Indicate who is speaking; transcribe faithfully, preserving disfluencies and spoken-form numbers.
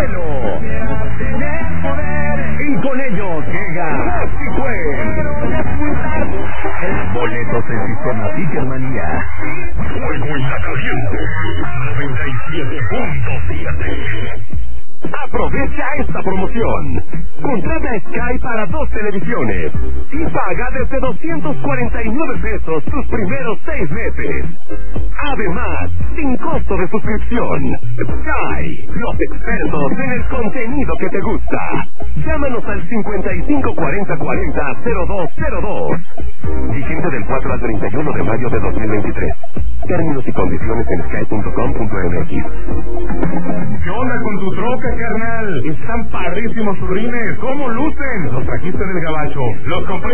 Speaker 1: vuelo. Y con ellos llega boletos en Sistema Ticketmanía.
Speaker 2: Fuego en la caliente. noventa y siete punto siete.
Speaker 1: Aprovecha esta promoción. Contrata Sky para dos televisiones y paga desde doscientos cuarenta y nueve pesos tus primeros seis meses. Además, sin costo de suscripción. Sky, los expertos en el contenido que te gusta. Llámanos al cincuenta y cinco cuarenta cuarenta cero dos cero dos. Vigente del cuatro al treinta y uno de mayo de dos mil veintitrés. Términos y condiciones en sky punto com punto m x.
Speaker 2: ¿Qué onda con tu troca, carnal? Están padrísimos sus rines. ¿Cómo lucen? Los trajiste del gabacho. Los compré